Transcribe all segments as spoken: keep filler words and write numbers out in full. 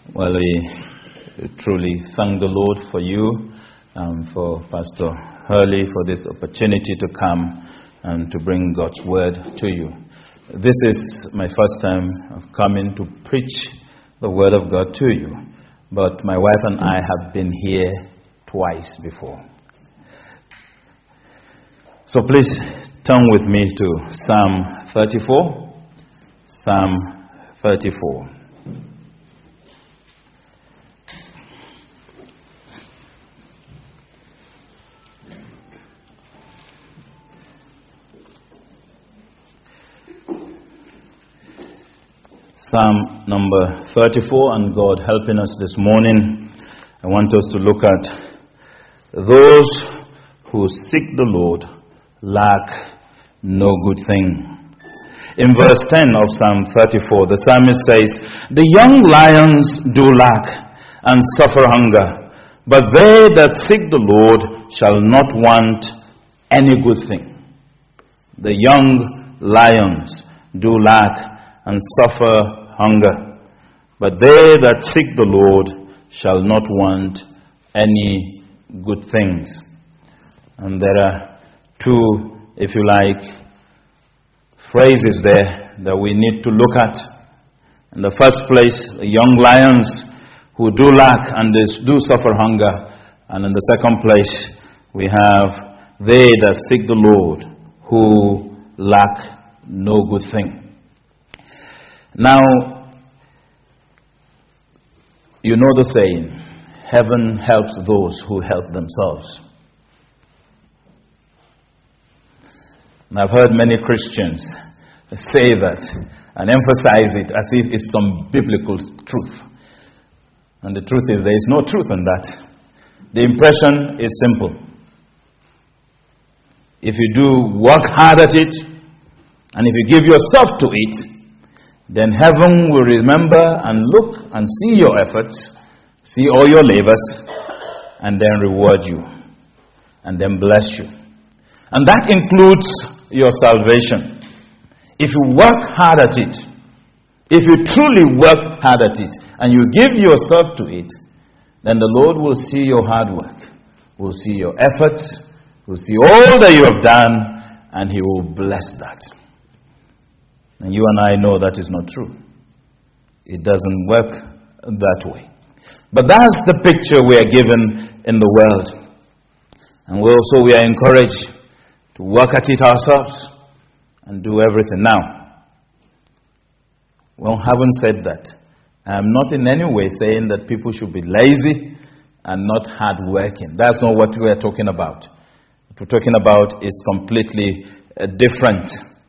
Well, we truly thank the Lord for you, um, for Pastor Hurley, for this opportunity to come and to bring God's word to you. This is my first time of coming to preach the word of God to you, but my wife and I have been here twice before. So please turn with me to Psalm thirty-four. Psalm thirty-four. Psalm number thirty-four, and God helping us this morning, I want us to look at those who seek the Lord lack no good thing. In verse ten of Psalm thirty-four, the psalmist says, "The young lions do lack and suffer hunger, but they that seek the Lord shall not want any good thing." The young lions do lack and suffer hunger, but they that seek the Lord shall not want any good things. And there are two, if you like, phrases there that we need to look at. In the first place, the young lions who do lack and they do suffer hunger. And in the second place, we have they that seek the Lord who lack no good thing. Now, you know the saying, heaven helps those who help themselves. And I've heard many Christians say that and emphasize it as if it's some biblical truth. And the truth is, there is no truth in that. The impression is simple. If you do work hard at it, and if you give yourself to it, then heaven will remember and look and see your efforts, see all your labors, and then reward you, and then bless you. And that includes your salvation. If you work hard at it, if you truly work hard at it, and you give yourself to it, then the Lord will see your hard work, will see your efforts, will see all that you have done, and He will bless that. And you and I know that is not true. It doesn't work that way. But that's the picture we are given in the world. And we also we are encouraged to work at it ourselves and do everything. Now, well, having said that, I am not in any way saying that people should be lazy and not hardworking. That's not what we are talking about. What we're talking about is completely uh, different.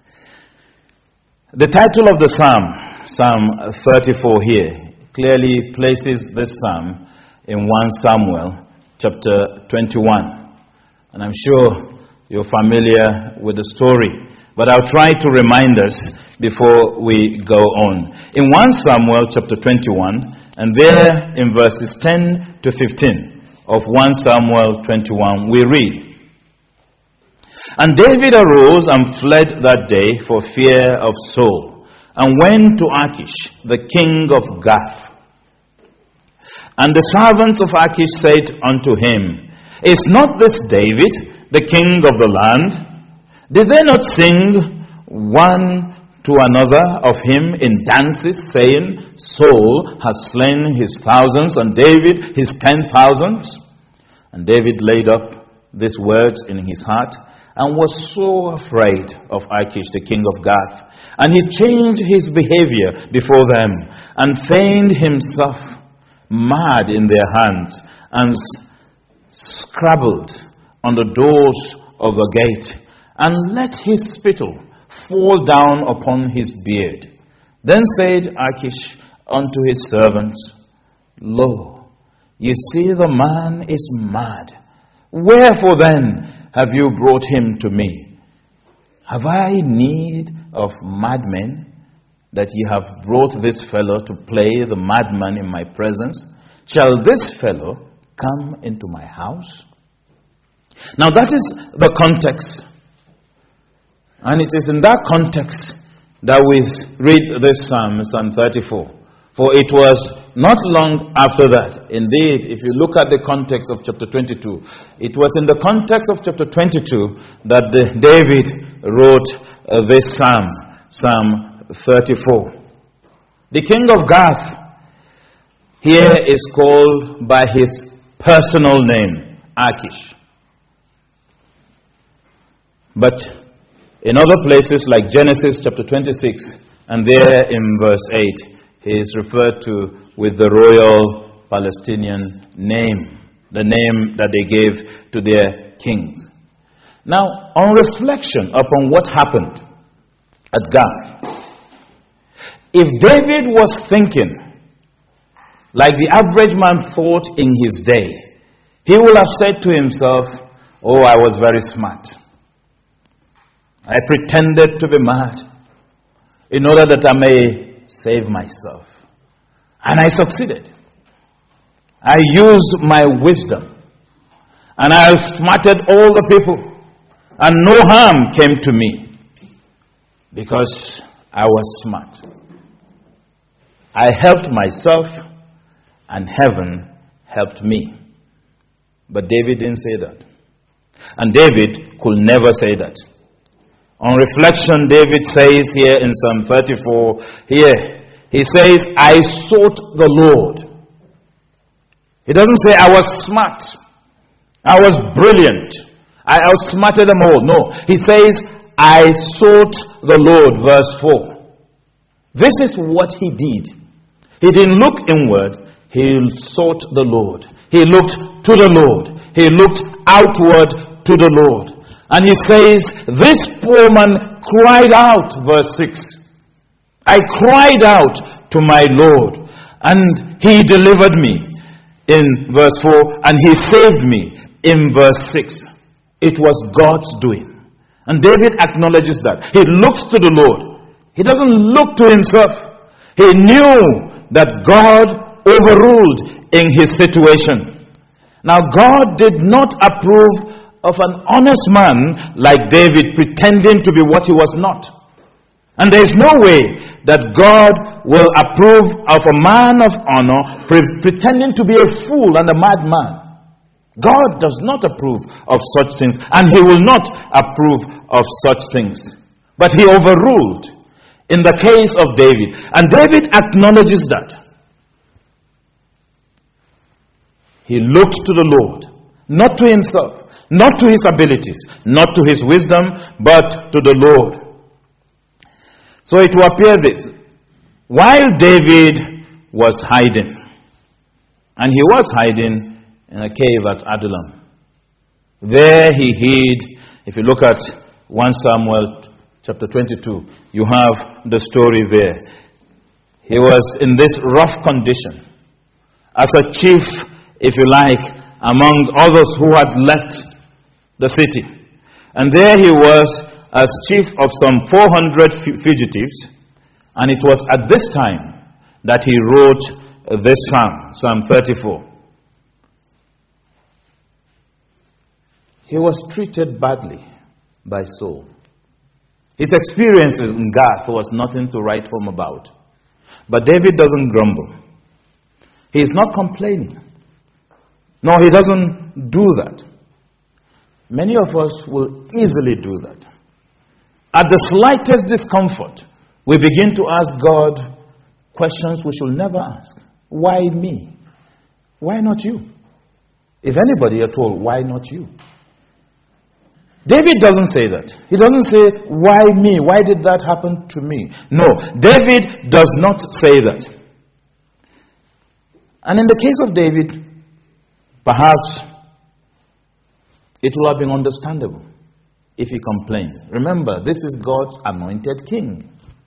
The title of the psalm, Psalm thirty-four here, clearly places this psalm in First Samuel chapter twenty-one. And I'm sure you're familiar with the story, but I'll try to remind us before we go on. In First Samuel chapter twenty-one, and there in verses ten to fifteen of First Samuel twenty-one, we read, "And David arose and fled that day for fear of Saul, and went to Achish, the king of Gath. And the servants of Achish said unto him, Is not this David, the king of the land? Did they not sing one to another of him in dances, saying, Saul has slain his thousands, and David his ten thousands? And David laid up these words in his heart, and was so afraid of Achish, the king of Gath. And he changed his behavior before them, and feigned himself mad in their hands, and scrabbled on the doors of the gate, and let his spittle fall down upon his beard. Then said Achish unto his servants, Lo, ye see the man is mad. Wherefore then have you brought him to me? Have I need of madmen, that ye have brought this fellow to play the madman in my presence? Shall this fellow come into my house?" Now that is the context. And it is in that context that we read this psalm, Psalm thirty-four. For it was not long after that. Indeed, if you look at the context of chapter twenty-two, it was in the context of chapter twenty-two that the, David wrote uh, this psalm, Psalm thirty-four. The king of Gath here is called by his personal name, Achish. But in other places like Genesis chapter twenty-six, and there in verse eight, he is referred to with the royal Palestinian name, the name that they gave to their kings. Now, on reflection upon what happened at Gath, if David was thinking like the average man thought in his day, he would have said to himself, "Oh, I was very smart. I pretended to be mad in order that I may save myself. And I succeeded. I used my wisdom. And I outsmarted all the people. And no harm came to me. Because I was smart. I helped myself. And heaven helped me." But David didn't say that. And David could never say that. On reflection, David says here in Psalm thirty-four, here, he says, "I sought the Lord." He doesn't say, "I was smart. I was brilliant. I outsmarted them all." No, he says, "I sought the Lord," verse four. This is what he did. He didn't look inward. He sought the Lord. He looked to the Lord. He looked outward to the Lord. And he says, "This poor man cried out," verse six. "I cried out to my Lord, and he delivered me," in verse four, "and he saved me," in verse six. It was God's doing. And David acknowledges that. He looks to the Lord. He doesn't look to himself. He knew that God overruled in his situation. Now, God did not approve of an honest man like David pretending to be what he was not. And there is no way that God will approve of a man of honor pre- pretending to be a fool and a madman. God does not approve of such things, and he will not approve of such things. But he overruled in the case of David. And David acknowledges that. He looked to the Lord, not to himself, not to his abilities, not to his wisdom, but to the Lord. So it will appear this. While David was hiding, and he was hiding in a cave at Adullam, there he hid. If you look at First Samuel chapter twenty-two, you have the story there. He was in this rough condition as a chief, if you like, among others who had left the city. And there he was as chief of some four hundred fugitives. And it was at this time that he wrote this psalm, Psalm thirty-four. He was treated badly by Saul. His experiences in Gath was nothing to write home about. But David doesn't grumble. He is not complaining. No, he doesn't do that. Many of us will easily do that. At the slightest discomfort, we begin to ask God questions we should never ask. Why me? Why not you? If anybody at all, why not you? David doesn't say that. He doesn't say, why me? Why did that happen to me? No, David does not say that. And in the case of David, perhaps it will have been understandable if he complained. Remember, this is God's anointed king.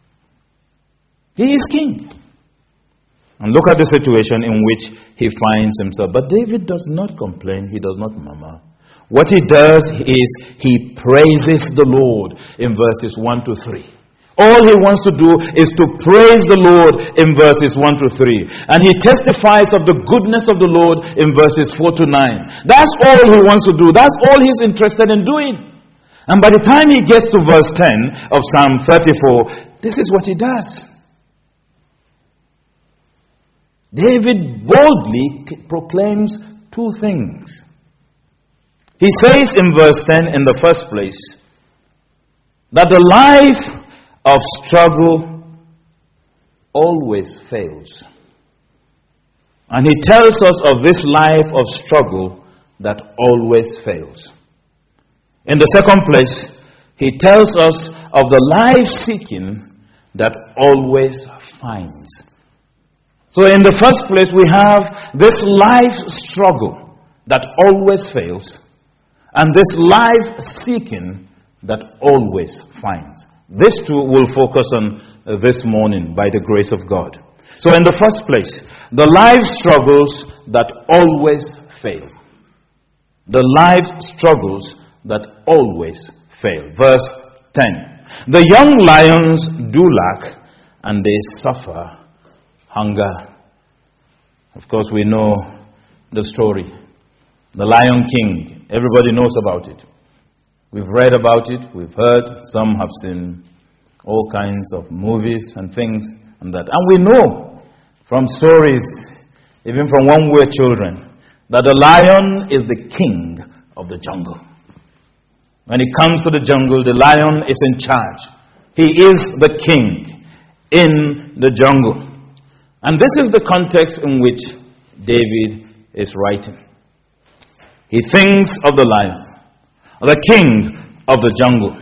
He is king. And look at the situation in which he finds himself. But David does not complain. He does not murmur. What he does is he praises the Lord in verses one to three. All he wants to do is to praise the Lord in verses one to three. And he testifies of the goodness of the Lord in verses four to nine. That's all he wants to do. That's all he's interested in doing. And by the time he gets to verse ten of Psalm thirty-four, this is what he does. David boldly proclaims two things. He says in verse ten, in the first place, that the life of struggle always fails. And he tells us of this life of struggle that always fails. In the second place, he tells us of the life seeking that always finds. So in the first place, we have this life struggle that always fails, and this life seeking that always finds. These two we'll focus on uh, this morning by the grace of God. So in the first place, the life struggles that always fail. The life struggles that always fail. Verse ten. The young lions do lack and they suffer hunger. Of course, we know the story. The Lion King. Everybody knows about it. We've read about it. We've heard. Some have seen all kinds of movies and things and that. And we know from stories, even from when we were children, that the lion is the king of the jungle. When it comes to the jungle, the lion is in charge. He is the king in the jungle. And this is the context in which David is writing. He thinks of the lion, the king of the jungle.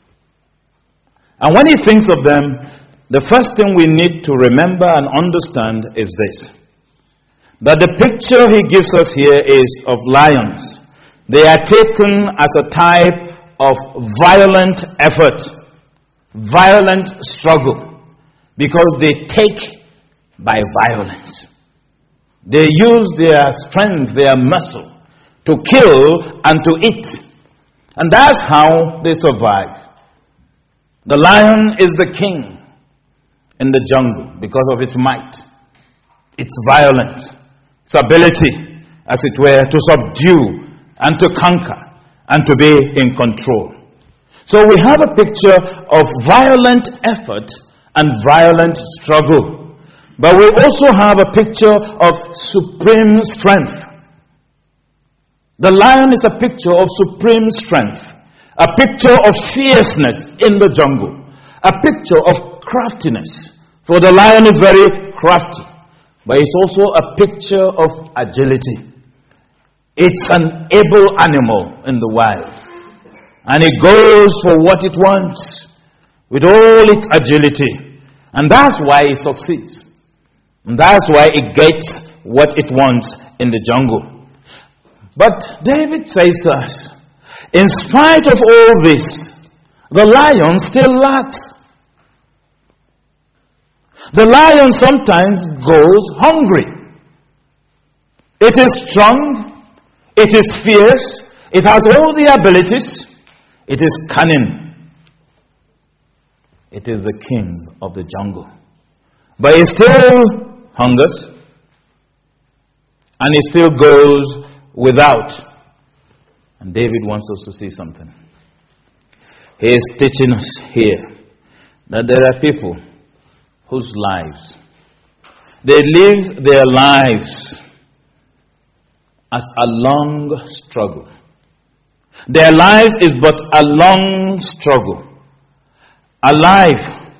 And when he thinks of them, the first thing we need to remember and understand is this: that the picture he gives us here is of lions. They are taken as a type of violent effort, violent struggle, because they take by violence. They use their strength, their muscle, to kill and to eat. And that's how they survive. The lion is the king in the jungle because of its might, its violence, its ability, as it were, to subdue and to conquer and to be in control. So we have a picture of violent effort and violent struggle. But we also have a picture of supreme strength. The lion is a picture of supreme strength, a picture of fierceness in the jungle, a picture of craftiness. For the lion is very crafty, but it's also a picture of agility. It's an able animal in the wild, and it goes for what it wants with all its agility, and that's why it succeeds. And that's why it gets what it wants in the jungle. But David says to us, in spite of all this, the lion still lacks. The lion sometimes goes hungry. It is strong. It is fierce. It has all the abilities. It is cunning. It is the king of the jungle. But it still hungers, and it still goes without. And David wants us to see something. He is teaching us here that there are people whose lives, they live their lives as a long struggle. Their lives is but a long struggle. A life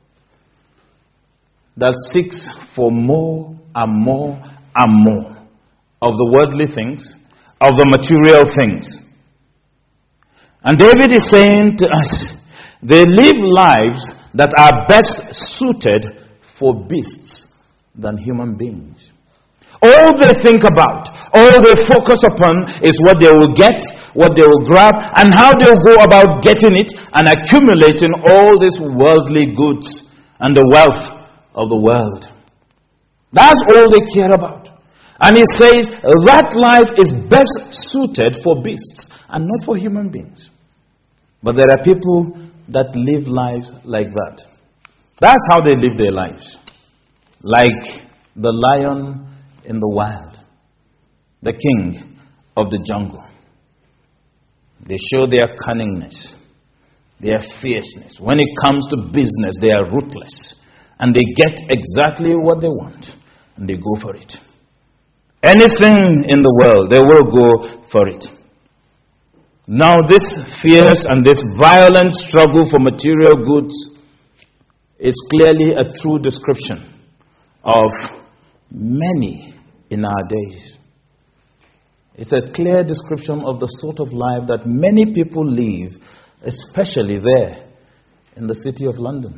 that seeks for more and more and more of the worldly things, of the material things. And David is saying to us, they live lives that are best suited for beasts than human beings. All they think about, all they focus upon is what they will get, what they will grab, and how they will go about getting it and accumulating all these worldly goods and the wealth of the world. That's all they care about. And he says that life is best suited for beasts and not for human beings. But there are people that live lives like that. That's how they live their lives. Like the lion in the wild, the king of the jungle. They show their cunningness, their fierceness. When it comes to business, they are ruthless. And they get exactly what they want. and they go for it. Anything in the world, they will go for it. Now this fierce and this violent struggle for material goods is clearly a true description of many in our days. It's a clear description of the sort of life that many people live, especially there in the city of London.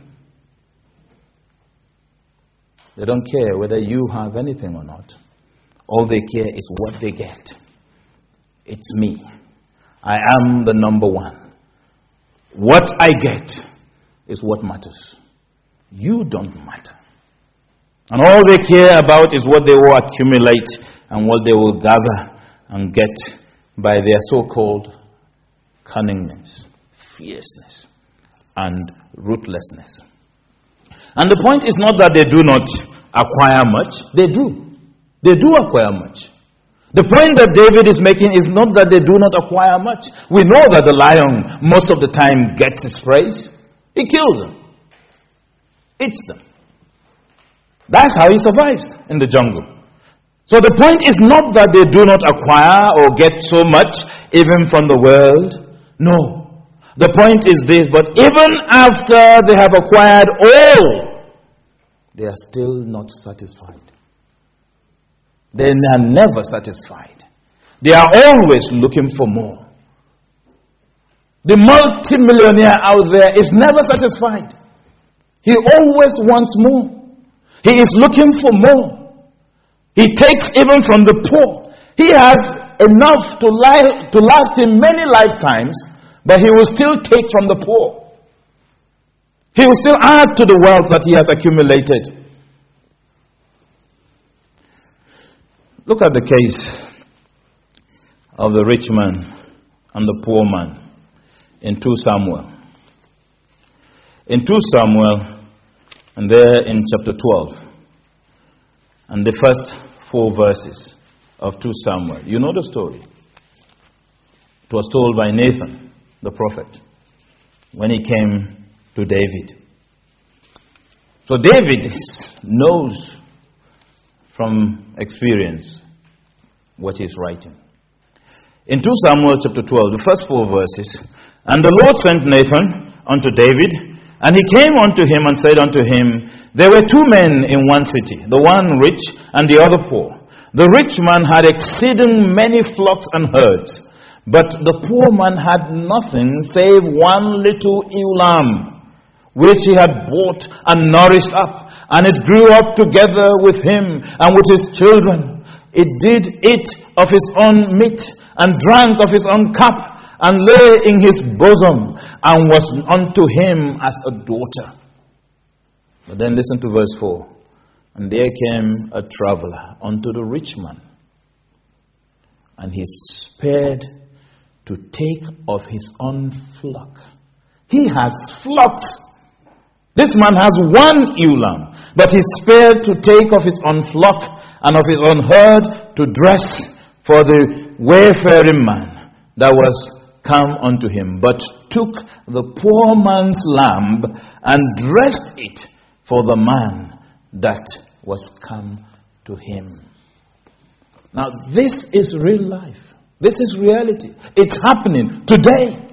They don't care whether you have anything or not. All they care is what they get. It's me. I am the number one. What I get is what matters. You don't matter. And all they care about is what they will accumulate and what they will gather and get by their so-called cunningness, fierceness, and ruthlessness. And the point is not that they do not acquire much. They do. They do acquire much. The point that David is making is not that they do not acquire much. We know that the lion most of the time gets his praise. He kills them. Eats them. That's how he survives in the jungle. So the point is not that they do not acquire or get so much even from the world. No. The point is this, but even after they have acquired all, they are still not satisfied. They are never satisfied. They are always looking for more. The multimillionaire out there is never satisfied. He always wants more. He is looking for more. He takes even from the poor. He has enough to, li- to last him many lifetimes, but he will still take from the poor. He will still add to the wealth that he has accumulated. Look at the case of the rich man and the poor man in Second Samuel. In Second Samuel, and there in chapter twelve, and the first four verses of Second Samuel. You know the story. It was told by Nathan, the prophet, when he came to David. So David knows from experience what he's writing. In Second Samuel chapter twelve, the first four verses, and the Lord sent Nathan unto David, and he came unto him and said unto him, there were two men in one city, the one rich and the other poor. The rich man had exceeding many flocks and herds, but the poor man had nothing save one little ewe lamb, which he had bought and nourished up. And it grew up together with him and with his children. It did eat of his own meat and drank of his own cup and lay in his bosom and was unto him as a daughter. But then listen to verse four. And there came a traveler unto the rich man, and he spared to take of his own flock. He has flocks. This man has one ewe lamb, but he spared to take of his own flock and of his own herd to dress for the wayfaring man that was come unto him, but took the poor man's lamb and dressed it for the man that was come to him. Now, this is real life. This is reality. It's happening today.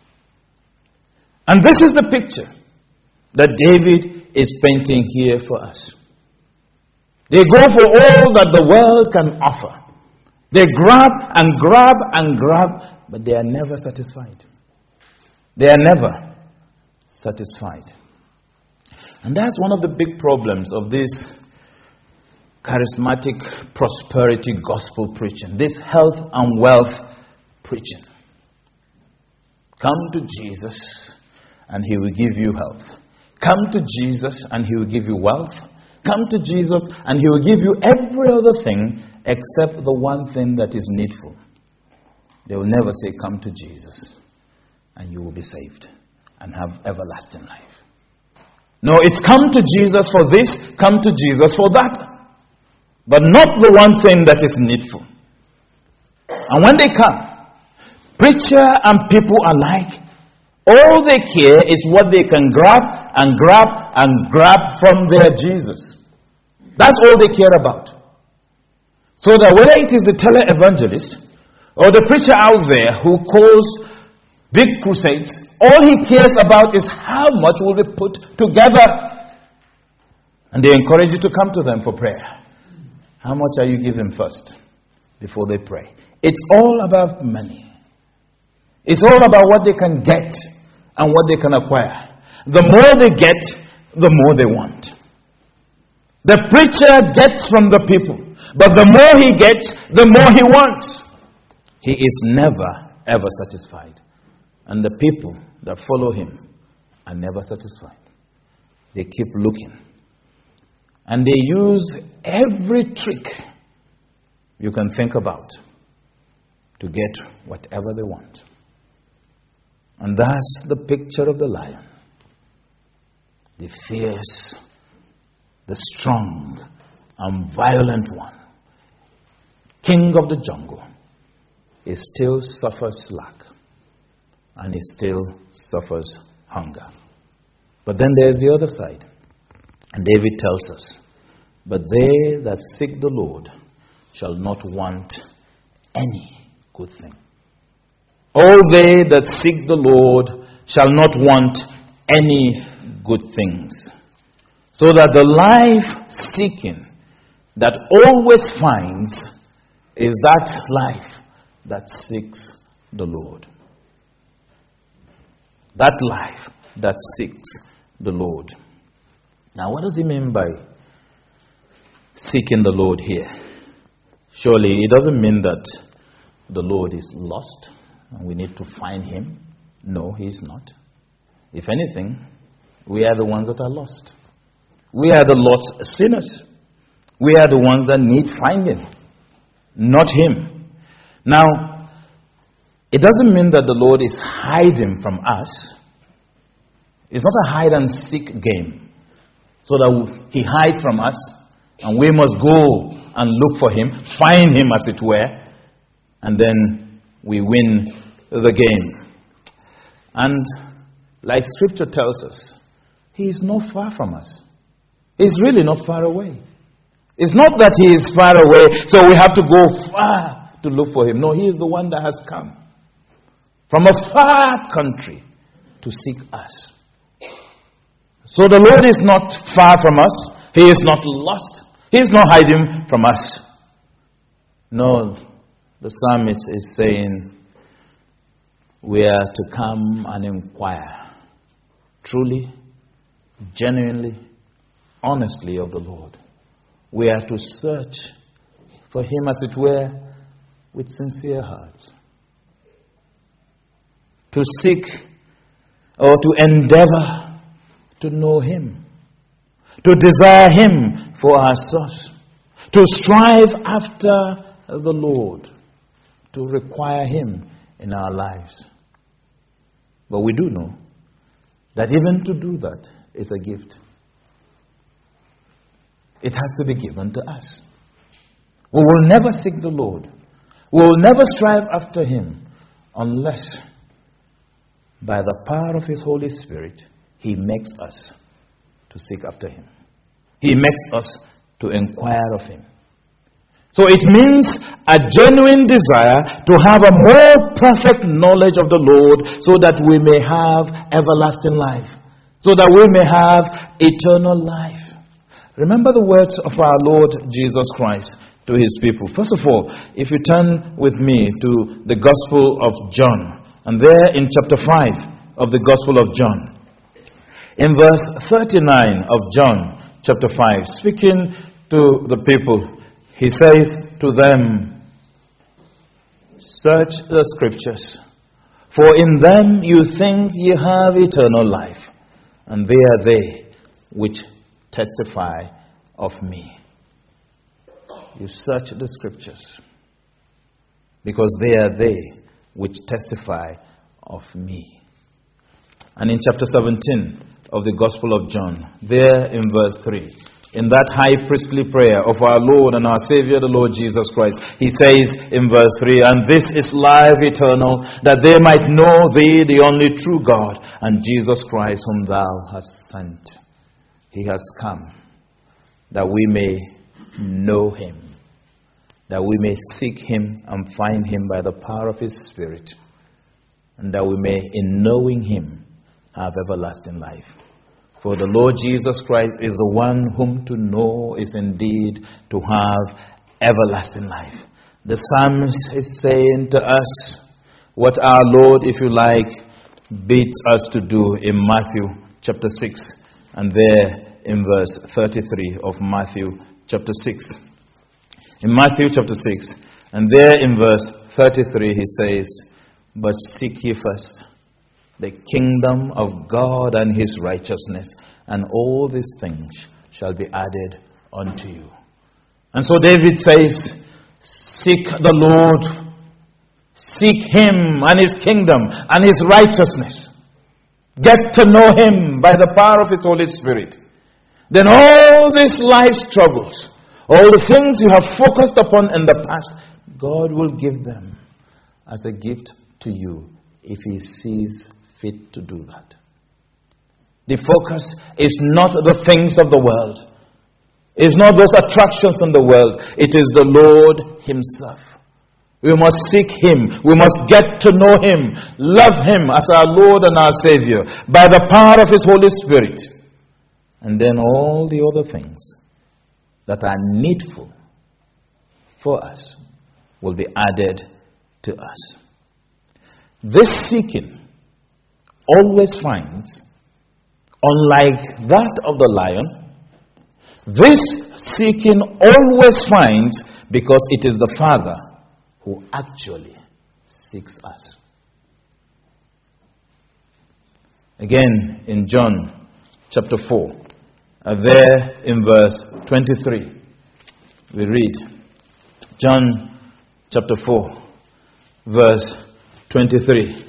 And this is the picture that David is painting here for us. They go for all that the world can offer. They grab and grab and grab, but they are never satisfied. They are never satisfied. And that's one of the big problems of this charismatic prosperity gospel preaching, this health and wealth preaching. Come to Jesus and he will give you health. Come to Jesus and he will give you wealth. Come to Jesus and he will give you every other thing except the one thing that is needful. They will never say, come to Jesus and you will be saved and have everlasting life. No, it's come to Jesus for this, come to Jesus for that. But not the one thing that is needful. And when they come, preacher and people alike, all they care is what they can grab and grab and grab from their Jesus. That's all they care about. So that whether it is the tele-evangelist or the preacher out there who calls big crusades, all he cares about is how much will be put together. And they encourage you to come to them for prayer. How much are you giving first before they pray? It's all about money. It's all about what they can get and what they can acquire. The more they get, the more they want. The preacher gets from the people, but the more he gets, the more he wants. He is never, ever satisfied. And the people that follow him are never satisfied. They keep looking. And they use every trick you can think about to get whatever they want. And that's the picture of the lion. The fierce, the strong, and violent one, king of the jungle, he still suffers lack. And he still suffers hunger. But then there's the other side. And David tells us, but they that seek the Lord shall not want any good thing. All they that seek the Lord shall not want any good things. So that the life seeking that always finds is that life that seeks the Lord. That life that seeks the Lord. Now, what does he mean by seeking the Lord here? Surely it doesn't mean that the Lord is lost and we need to find him. No, he is not. If anything, we are the ones that are lost. We are the lost sinners. We are the ones that need finding, not him. Now, it doesn't mean that the Lord is hiding from us. It's not a hide and seek game, so that he hides from us and we must go and look for him, find him as it were, and then we win the game. And like scripture tells us, he is not far from us. He's really not far away. It's not that he is far away, so we have to go far to look for him. No, he is the one that has come from a far country to seek us. So the Lord is not far from us. He is not lost. He is not hiding from us. No, the psalmist is saying we are to come and inquire truly, genuinely, honestly of the Lord. We are to search for him, as it were, with sincere hearts. To seek or to endeavor to know him. To desire him for our source. To strive after the Lord. To require him in our lives. But we do know that even to do that is a gift. It has to be given to us. We will never seek the Lord. We will never strive after him unless by the power of his Holy Spirit he makes us to seek after him. He makes us to inquire of him. So it means a genuine desire to have a more perfect knowledge of the Lord, so that we may have everlasting life, so that we may have eternal life. Remember the words of our Lord Jesus Christ to his people. First of all, if you turn with me to the Gospel of John, and there in chapter five of the Gospel of John, in verse thirty-nine of John chapter five, speaking to the people, he says to them, search the scriptures, for in them you think ye have eternal life, and they are they which testify of me. You search the scriptures, because they are they which testify of me. And in chapter seventeen of the Gospel of John, there in verse three, in that high priestly prayer of our Lord and our Savior, the Lord Jesus Christ, he says in verse three, and this is life eternal, that they might know thee, the only true God, and Jesus Christ whom thou hast sent. He has come that we may know him, that we may seek him and find him by the power of his Spirit, and that we may, in knowing him, have everlasting life. For the Lord Jesus Christ is the one whom to know is indeed to have everlasting life. The psalmist is saying to us what our Lord, if you like, bids us to do in Matthew chapter six, and there in verse thirty-three of Matthew chapter six. In Matthew chapter six, and there in verse thirty-three he says, "But seek ye first the kingdom of God and his righteousness, and all these things shall be added unto you." And so David says, seek the Lord, seek him and his kingdom and his righteousness. Get to know him by the power of his Holy Spirit. Then all these life struggles, all the things you have focused upon in the past, God will give them as a gift to you if he sees fit to do that. The focus is not the things of the world. It's not those attractions in the world. It is the Lord himself. We must seek him. We must get to know him, love him as our Lord and our Savior by the power of his Holy Spirit. And then all the other things that are needful for us will be added to us. This seeking always finds, unlike that of the lion, this seeking always finds because it is the Father who actually seeks us. Again, in John chapter four, uh, there in verse twenty-three, we read, John chapter four, verse twenty-three.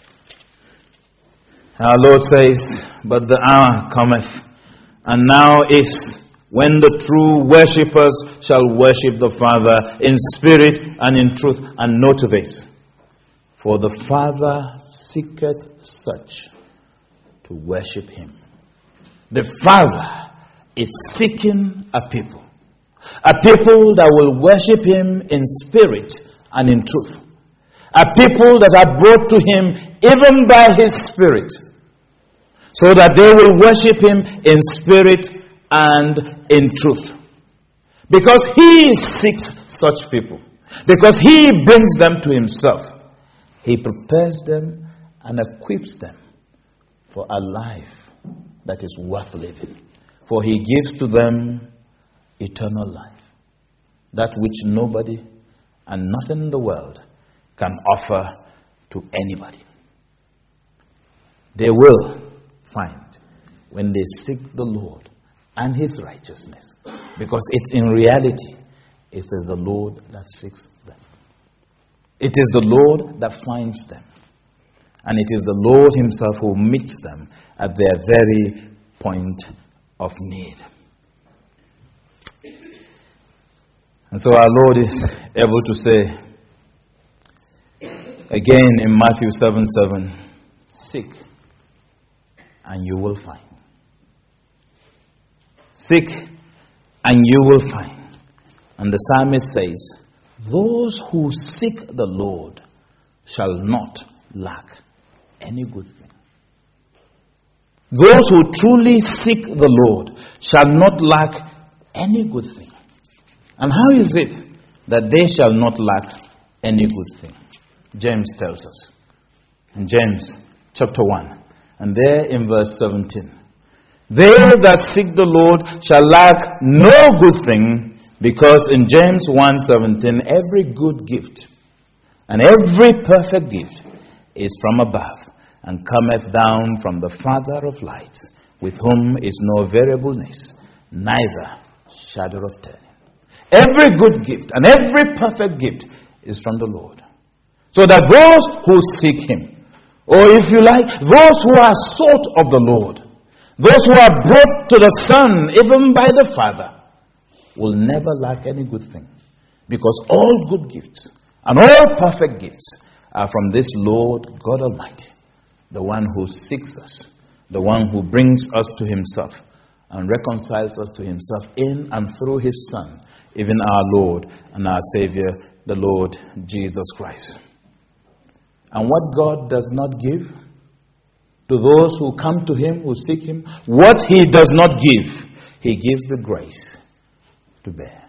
Our Lord says, "But the hour cometh, and now is, when the true worshippers shall worship the Father in spirit and in truth." And note this, "For the Father seeketh such to worship him." The Father is seeking a people. A people that will worship him in spirit and in truth. A people that are brought to him even by his Spirit, so that they will worship him in spirit and in truth. Because he seeks such people. Because he brings them to himself. He prepares them and equips them for a life that is worth living. For he gives to them eternal life. That which nobody and nothing in the world can offer to anybody. They will find when they seek the Lord and his righteousness, because it's in reality it is the Lord that seeks them. It is the Lord that finds them, and it is the Lord himself who meets them at their very point of need. And so our Lord is able to say again in Matthew seven seven, "Seek and you will find. Seek and you will find." And the psalmist says, "Those who seek the Lord shall not lack any good thing." Those who truly seek the Lord shall not lack any good thing. And how is it that they shall not lack any good thing? James tells us in James chapter one, and there in verse seventeen, "They that seek the Lord shall lack no good thing, because," in James one seventeen, "every good gift and every perfect gift is from above, and cometh down from the Father of lights, with whom is no variableness, neither shadow of turning." Every good gift and every perfect gift is from the Lord. So that those who seek him, or if you like, those who are sought of the Lord, those who are brought to the Son, even by the Father, will never lack any good thing. Because all good gifts and all perfect gifts are from this Lord God Almighty, the one who seeks us, the one who brings us to himself, and reconciles us to himself in and through his Son, even our Lord and our Savior, the Lord Jesus Christ. And what God does not give to those who come to him, who seek him, what he does not give, he gives the grace to bear.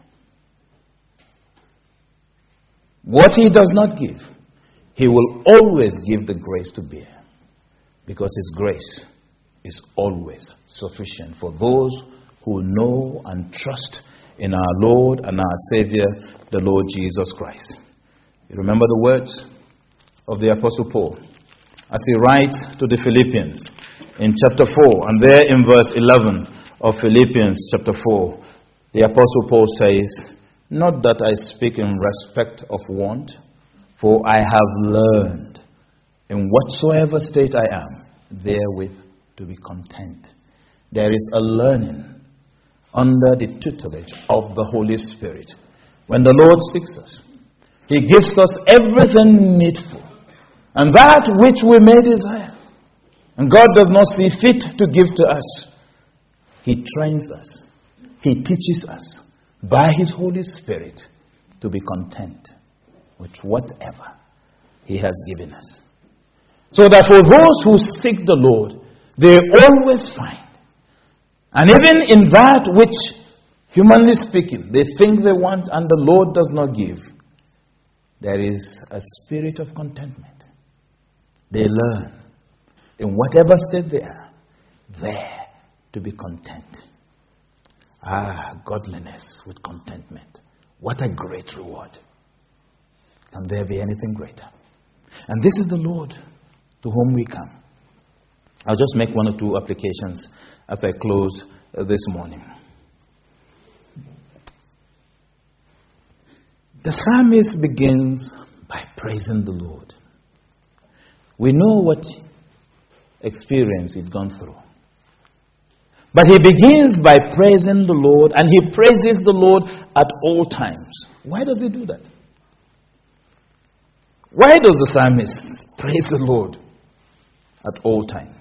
What he does not give, he will always give the grace to bear, because his grace is always sufficient for those who know and trust in our Lord and our Savior, the Lord Jesus Christ. You remember the words of the Apostle Paul as he writes to the Philippians in chapter four, and there in verse eleven of Philippians chapter four, the Apostle Paul says, "Not that I speak in respect of want, for I have learned in whatsoever state I am, therewith to be content." There is a learning under the tutelage of the Holy Spirit. When the Lord seeks us, he gives us everything needful, and that which we may desire. And God does not see fit to give to us. He trains us. He teaches us by his Holy Spirit to be content with whatever he has given us. So that for those who seek the Lord, they always find. And even in that which, humanly speaking, they think they want and the Lord does not give, there is a spirit of contentment. They learn in whatever state they are, there to be content. Ah, godliness with contentment. What a great reward. Can there be anything greater? And this is the Lord to whom we come. I'll just make one or two applications as I close uh, this morning. The psalmist begins by praising the Lord. We know what experience he'd gone through. But he begins by praising the Lord, and he praises the Lord at all times. Why does he do that? Why does the psalmist praise the Lord at all times?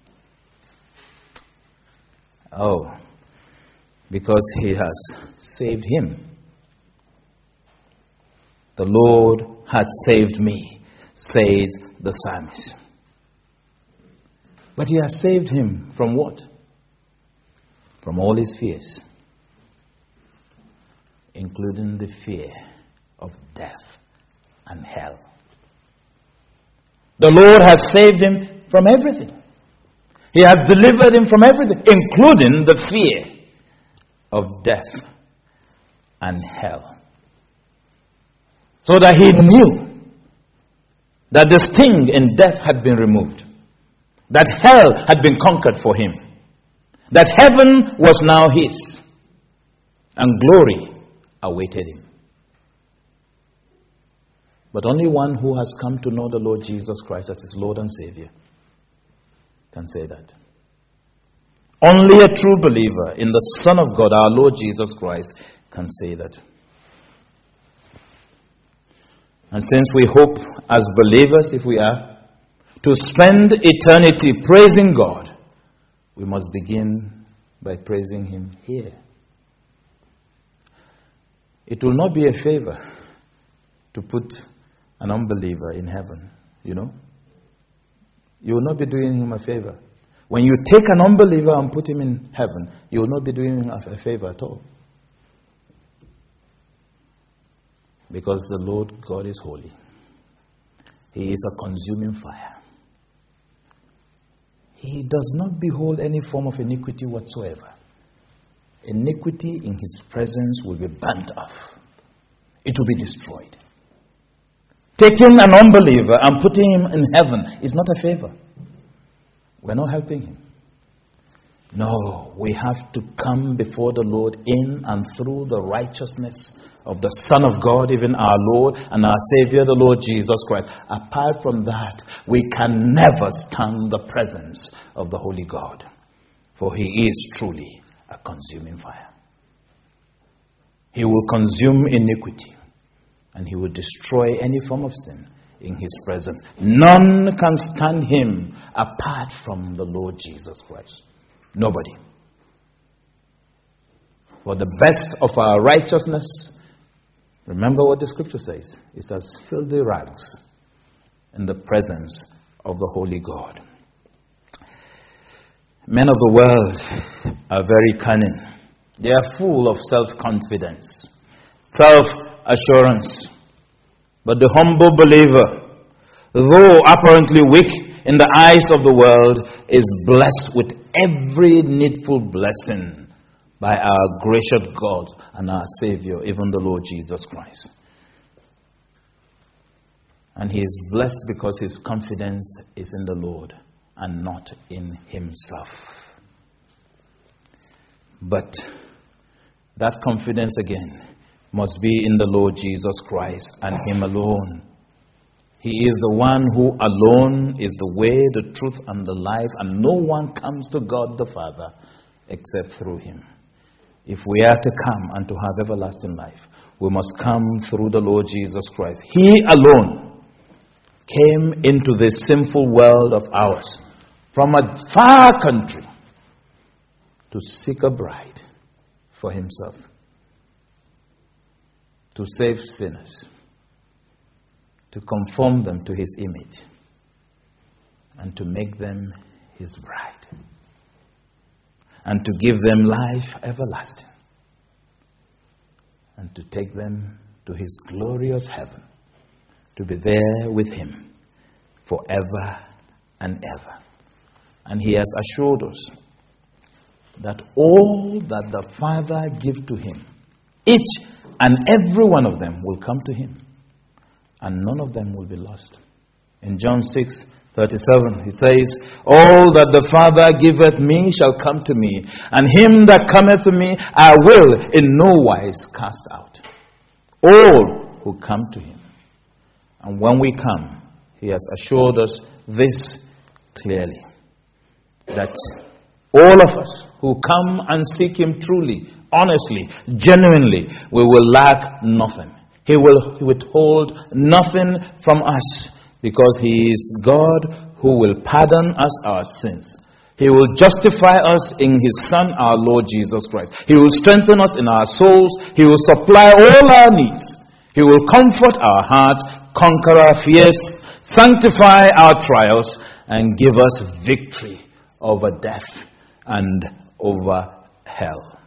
Oh, because he has saved him. The Lord has saved me, said the psalmist. But he has saved him from what? From all his fears, including the fear of death and hell. The Lord has saved him from everything. He has delivered him from everything, including the fear of death and hell. So that he knew that the sting in death had been removed, that hell had been conquered for him, that heaven was now his, and glory awaited him. But only one who has come to know the Lord Jesus Christ as his Lord and Savior can say that. Only a true believer in the Son of God, our Lord Jesus Christ, can say that. And since we hope as believers, if we are, to spend eternity praising God, we must begin by praising him here. It will not be a favor to put an unbeliever in heaven, you know. You will not be doing him a favor. When you take an unbeliever and put him in heaven, you will not be doing him a favor at all. Because the Lord God is holy. He is a consuming fire. He does not behold any form of iniquity whatsoever. Iniquity in his presence will be burnt off. It will be destroyed. Taking an unbeliever and putting him in heaven is not a favor. We're not helping him. No, we have to come before the Lord in and through the righteousness of the Son of God, even our Lord and our Savior, the Lord Jesus Christ. Apart from that, we can never stand the presence of the Holy God, for he is truly a consuming fire. He will consume iniquity, and he will destroy any form of sin in his presence. None can stand him apart from the Lord Jesus Christ. Nobody. For the best of our righteousness, remember what the scripture says, is as filthy rags in the presence of the Holy God. Men of the world are very cunning. They are full of self-confidence, self-assurance. But the humble believer, though apparently weak in the eyes of the world, is blessed with every needful blessing by our gracious God and our Savior, even the Lord Jesus Christ. And he is blessed because his confidence is in the Lord and not in himself. But that confidence again must be in the Lord Jesus Christ and him alone. He is the one who alone is the way, the truth, and the life, and no one comes to God the Father except through him. If we are to come and to have everlasting life, we must come through the Lord Jesus Christ. He alone came into this sinful world of ours from a far country to seek a bride for himself, to save sinners, to conform them to his image, and to make them his bride, and to give them life everlasting, and to take them to his glorious heaven, to be there with him forever and ever. And he has assured us that all that the Father gives to him, each and every one of them will come to him, and none of them will be lost. In John six thirty-seven, he says, all that the Father giveth me shall come to me, and him that cometh to me I will in no wise cast out. All who come to him. And when we come, he has assured us this clearly, that all of us who come and seek him truly, honestly, genuinely, we will lack nothing. He will withhold nothing from us, because he is God who will pardon us our sins. He will justify us in his Son, our Lord Jesus Christ. He will strengthen us in our souls. He will supply all our needs. He will comfort our hearts, conquer our fears, sanctify our trials, and give us victory over death and over hell.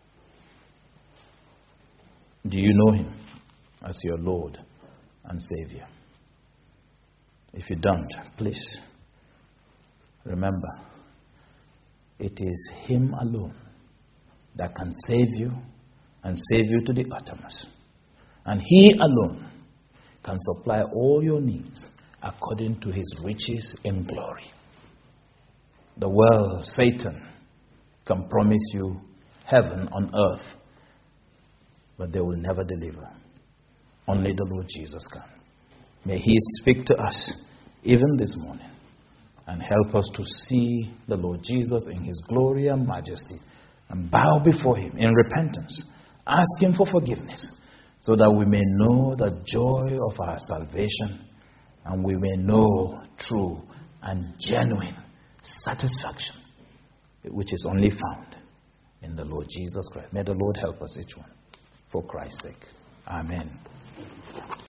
Do you know him as your Lord and Savior? If you don't, please remember, it is him alone that can save you and save you to the uttermost. And he alone can supply all your needs according to his riches in glory. The world, Satan, can promise you heaven on earth, but they will never deliver. Only the Lord Jesus can. May he speak to us even this morning and help us to see the Lord Jesus in his glory and majesty and bow before him in repentance. Ask him for forgiveness so that we may know the joy of our salvation and we may know true and genuine satisfaction, which is only found in the Lord Jesus Christ. May the Lord help us each one. For Christ's sake. Amen.